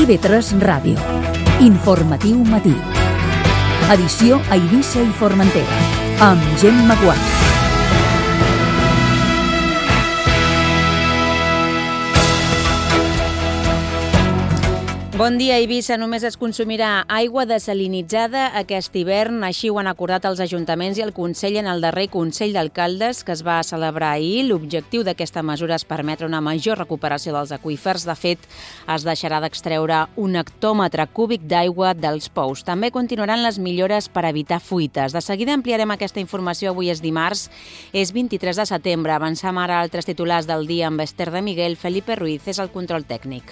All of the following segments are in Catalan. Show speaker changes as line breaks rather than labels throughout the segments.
TV3 Ràdio. Informatiu matí. Edició a Eivissa i Formentera. Amb Gemma Gual.
Bon dia, a Eivissa només es consumirà aigua desalinitzada aquest hivern. Així ho han acordat els ajuntaments i el Consell en el darrer Consell d'Alcaldes que es va celebrar ahir. L'objectiu d'aquesta mesura és permetre una major recuperació dels aqüífers. De fet, es deixarà d'extreure un hectòmetre cúbic d'aigua dels pous. També continuaran les millores per evitar fuites. De seguida ampliarem aquesta informació. Avui és dimarts, és 23 de setembre. Avançam ara altres titulars del dia amb Esther de Miguel. Felipe Ruiz és el control tècnic.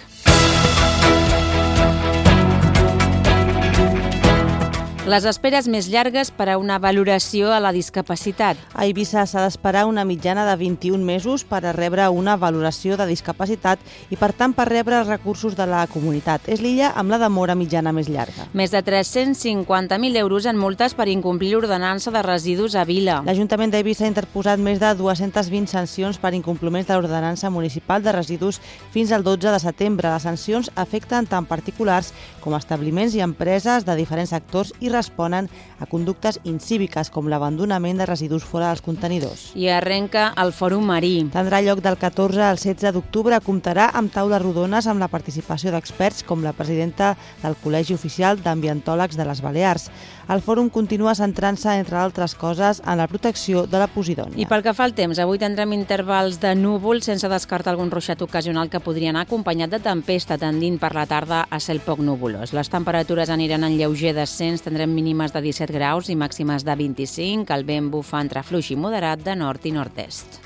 Les esperes més llargues per a una valoració a la discapacitat.
A Eivissa s'ha d'esperar una mitjana de 21 mesos per a rebre una valoració de discapacitat i, per tant, per rebre els recursos de la comunitat. És l'illa amb la demora mitjana més llarga.
Més de 350.000 euros en multes per incomplir l'ordenança de residus a Vila.
L'Ajuntament d'Eivissa ha interposat més de 220 sancions per incompliments de l'ordenança municipal de residus fins al 12 de setembre. Les sancions afecten tant particulars com establiments i empreses de diferents sectors i responen a conductes incíviques com l'abandonament de residus fora dels contenidors.
I arrenca el Fòrum Marí.
Tindrà lloc del 14 al 16 d'octubre. Comptarà amb taules rodones amb la participació d'experts com la presidenta del Col·legi Oficial d'Ambientòlegs de les Balears. El fòrum continua centrant-se, entre altres coses, en la protecció de la posidònia.
I pel que fa al temps, avui tindrem intervals de núvol sense descartar algun ruixat ocasional que podria anar acompanyat de tempesta, tendint per la tarda a cel poc nuvolós. Les temperatures aniran en lleuger descens, tindrem mínimes de 17 graus i màximes de 25. El vent bufa entre fluix i moderat de nord i nord-est.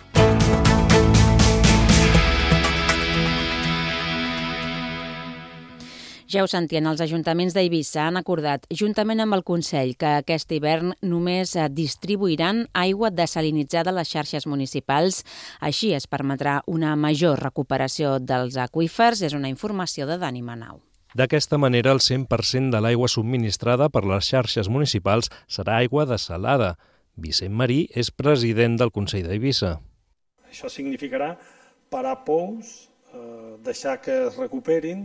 Ja ho sentien, els ajuntaments d'Eivissa han acordat, juntament amb el Consell, que aquest hivern només distribuiran aigua desalinitzada a les xarxes municipals. Així es permetrà una major recuperació dels aqüífers. És una informació de Dani Manau.
D'aquesta manera, el 100% de l'aigua subministrada per les xarxes municipals serà aigua desalada. Vicent Marí és president del Consell d'Eivissa.
Això significarà parar pous, deixar que es recuperin,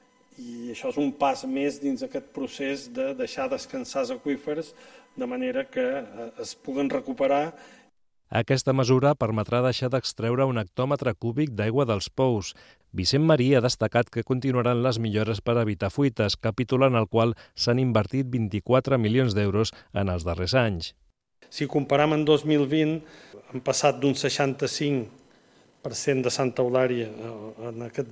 i això és un pas més dins aquest procés de deixar descansar els aqüífers de manera que es puguen recuperar.
Aquesta mesura permetrà deixar d'extreure un hectòmetre cúbic d'aigua dels pous. Vicent Marí ha destacat que continuaran les millores per evitar fuites, capítol en el qual s'han invertit 24 milions d'euros en els darrers anys.
Si comparam en 2020, hem passat d'un 65% de Santa Eulària en aquest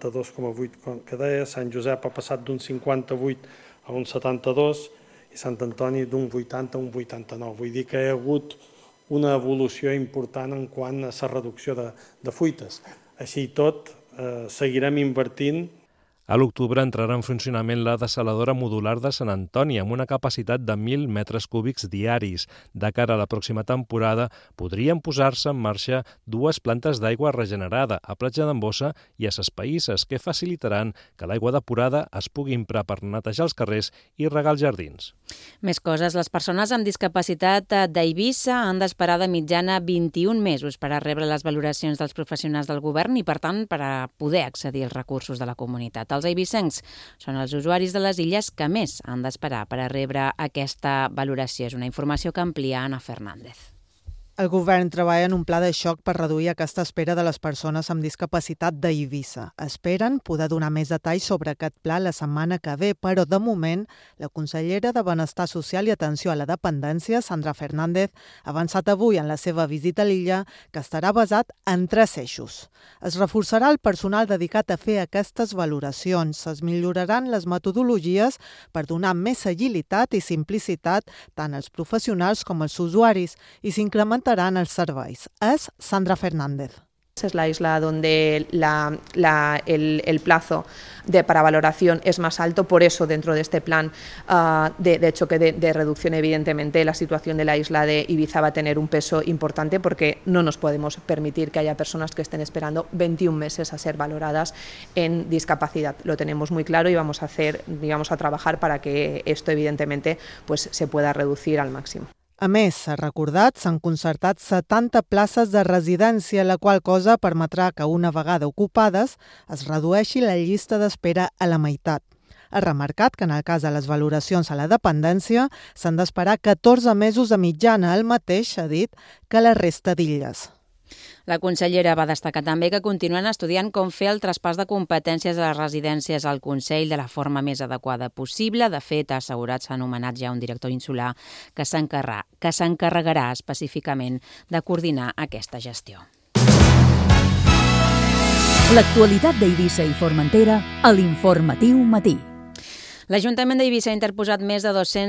82,8 que deia, Sant Josep ha passat d'un 58 a un 72 i Sant Antoni d'un 80 a un 89. Vull dir que hi ha hagut una evolució important en quant a la reducció de fuites. Així i tot, seguirem invertint.
A l'octubre entrarà en funcionament la dessaladora modular de Sant Antoni amb una capacitat de 1.000 metres cúbics diaris. De cara a la pròxima temporada podrien posar-se en marxa 2 plantes d'aigua regenerada a Platja d'en Bossa i a Ses Païsses, que facilitaran que l'aigua depurada es pugui emprar per netejar els carrers i regar els jardins.
Més coses. Les persones amb discapacitat d'Eivissa han d'esperar de mitjana 21 mesos per a rebre les valoracions dels professionals del govern i, per tant, per a poder accedir als recursos de la comunitat. Els eivissencs són els usuaris de les illes que més han d'esperar per a rebre aquesta valoració. És una informació que amplia Ana Fernández.
El govern treballa en un pla de xoc per reduir aquesta espera de les persones amb discapacitat d'Eivissa. Esperen poder donar més detalls sobre aquest pla la setmana que ve, però de moment la consellera de Benestar Social i Atenció a la Dependència, Sandra Fernández, ha avançat avui en la seva visita a l'illa que estarà basat en 3 eixos. Es reforçarà el personal dedicat a fer aquestes valoracions, es milloraran les metodologies per donar més agilitat i simplicitat tant als professionals com als usuaris i s'incrementa els serveis. És Sandra Fernández.
Es la isla donde el plazo para valoración es más alto, por eso dentro de este plan de choque de reducción, evidentemente la situación de la isla de Ibiza va a tener un peso importante porque no nos podemos permitir que haya personas que estén esperando 21 meses a ser valoradas en discapacidad. Lo tenemos muy claro y vamos a trabajar para que esto evidentemente pues, se pueda reducir al máximo.
A més, s'ha recordat, s'han concertat 70 places de residència, la qual cosa permetrà que una vegada ocupades es redueixi la llista d'espera a la meitat. Ha remarcat que en el cas de les valoracions a la dependència s'han d'esperar 14 mesos de mitjana, el mateix s'ha dit que la resta d'illes.
La consellera va destacar també que continuen estudiant com fer el traspàs de competències de les residències al Consell de la forma més adequada possible. De fet, ha assegurat, s'ha anomenat ja un director insular que s'encarregarà específicament de coordinar aquesta gestió.
L'actualitat d'Eivissa i Formentera a l'Informatiu Matí.
L'Ajuntament d'Eivissa ha interposat més de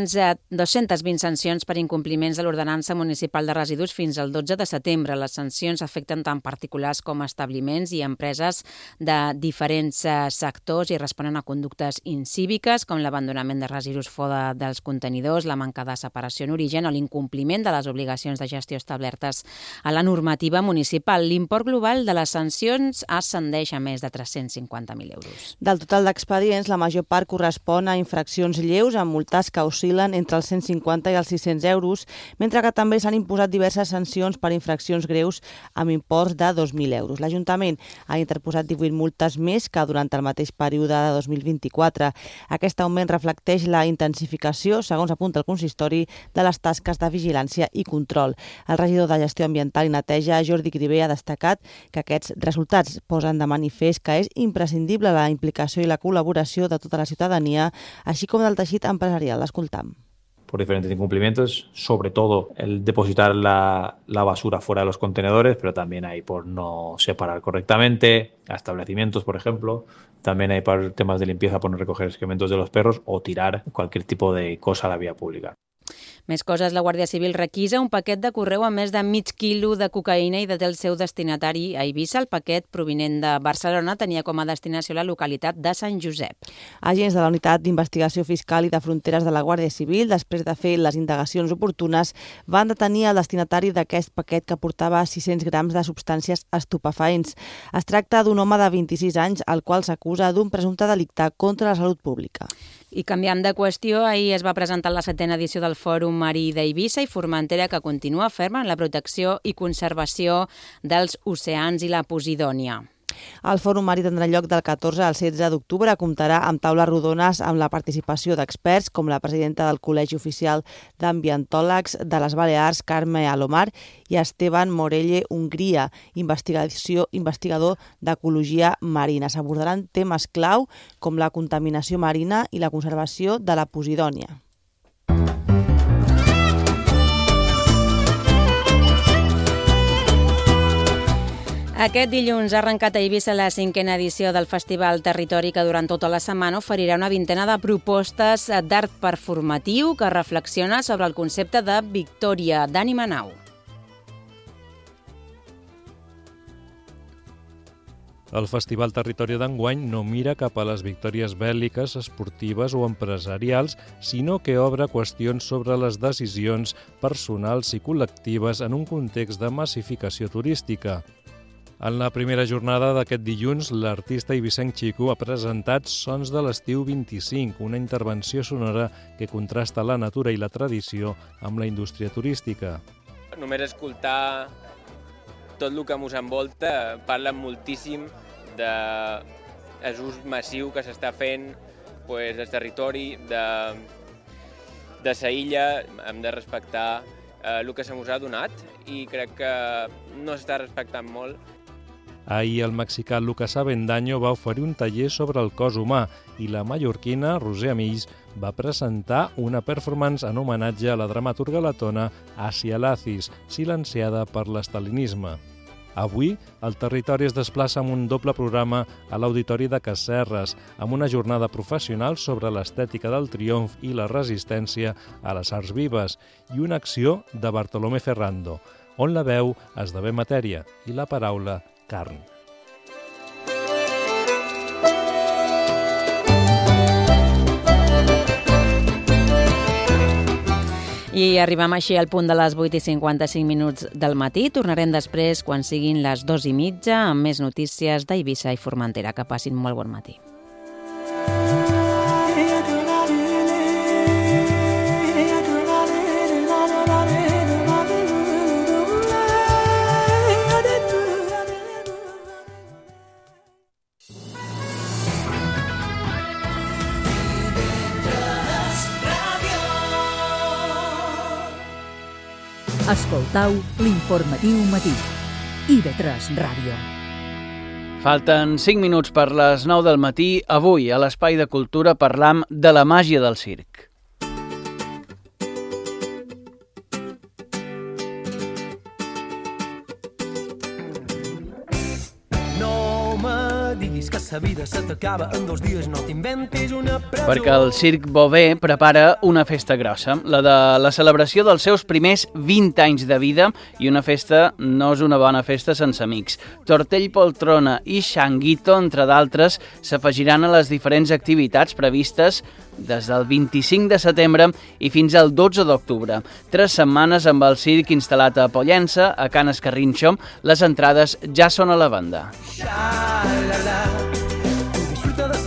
220 sancions per incompliments de l'ordenança municipal de residus fins al 12 de setembre. Les sancions afecten tant particulars com establiments i empreses de diferents sectors i responen a conductes incíviques com l'abandonament de residus fora dels contenidors, la manca de separació en origen o l'incompliment de les obligacions de gestió establertes a la normativa municipal. L'import global de les sancions ascendeix a més de 350.000 euros.
Del total d'expedients, la major part correspon a infraccions lleus amb multes que oscil·len entre els 150 i els 600 euros, mentre que també s'han imposat diverses sancions per infraccions greus amb imports de 2.000 euros. L'Ajuntament ha interposat 18 multes més que durant el mateix període de 2024. Aquest augment reflecteix la intensificació, segons apunta el consistori, de les tasques de vigilància i control. El regidor de Gestió Ambiental i Neteja, Jordi Crivé, ha destacat que aquests resultats posen de manifest que és imprescindible la implicació i la col·laboració de tota la ciutadania, así como del tejido empresarial. Escoltam.
Por diferentes incumplimientos, sobre todo el depositar la basura fuera de los contenedores, pero también hay por no separar correctamente, a establecimientos, por ejemplo. También hay por temas de limpieza por no recoger excrementos de los perros o tirar cualquier tipo de cosa a la vía pública.
Més coses, la Guàrdia Civil requisa un paquet de correu amb més de mig quilo de cocaïna i deté el seu destinatari a Eivissa. El paquet, provinent de Barcelona, tenia com a destinació la localitat de Sant Josep.
Agents de la Unitat d'Investigació Fiscal i de Fronteres de la Guàrdia Civil, després de fer les indagacions oportunes, van detenir el destinatari d'aquest paquet que portava 600 grams de substàncies estupefaents. Es tracta d'un home de 26 anys, al qual s'acusa d'un presumpte delicte contra la salut pública.
I canviant de qüestió, ahir es va presentar la 7a edició del Fòrum Marí d'Eivissa i Formentera, que continua ferma en la protecció i conservació dels oceans i la Posidònia.
El Fòrum Marí tindrà lloc del 14 al 16 d'octubre. Comptarà amb taules rodones amb la participació d'experts com la presidenta del Col·legi Oficial d'Ambientòlegs de les Balears, Carme Alomar, i Esteban Morelle Hongria, investigador d'ecologia marina. S'abordaran temes clau com la contaminació marina i la conservació de la Posidònia.
Aquest dilluns ha arrencat a Eivissa la 5a edició del Festival Territori, que durant tota la setmana oferirà una vintena de propostes d'art performatiu que reflexiona sobre el concepte de victòria. Dani Manau.
El Festival Territori d'enguany no mira cap a les victòries bèl·liques, esportives o empresarials, sinó que obre qüestions sobre les decisions personals i col·lectives en un context de massificació turística. En la primera jornada d'aquest dilluns, l'artista eivissenc Xico ha presentat Sons de l'estiu 25, una intervenció sonora que contrasta la natura i la tradició amb la indústria turística.
Només escoltar tot el que ens envolta parla moltíssim de l'ús massiu que s'està fent del territori, de la illa. Hem de respectar el que se mos ha donat i crec que no s'està respectant molt.
Ahir el mexicà Lucas Avendaño va oferir un taller sobre el cos humà i la mallorquina Roser Amills va presentar una performance en homenatge a la dramaturga letona Asia Lazis, silenciada per l'estalinisme. Avui, el territori es desplaça amb un doble programa a l'Auditori de Casserres, amb una jornada professional sobre l'estètica del triomf i la resistència a les arts vives i una acció de Bartolomé Ferrando, on la veu esdevé matèria i la paraula carn.
I arribem així al punt de les 8:55 del matí. Tornarem després quan siguin les 2:30 amb més notícies d'Eivissa i Formentera. Que passin molt bon matí.
La
Escoltau l'informatiu matí. IB3 Ràdio.
Falten 5 minuts per les 9 del matí. Avui, a l'Espai de Cultura, parlam de la màgia del circ.
Que sa vida se t'acaba en 2 dies, no t'inventis una presó.
Perquè el Circ Beauvais prepara una festa grossa, la de la celebració dels seus primers 20 anys de vida, i una festa no és una bona festa sense amics. Tortell Poltrona i Xanguito, entre d'altres, s'afegiran a les diferents activitats previstes des del 25 de setembre i fins al 12 d'octubre. 3 setmanes amb el circ instal·lat a Pollença, a Can Escarrinxo. Les entrades ja són a la venda.
Xa-la-la.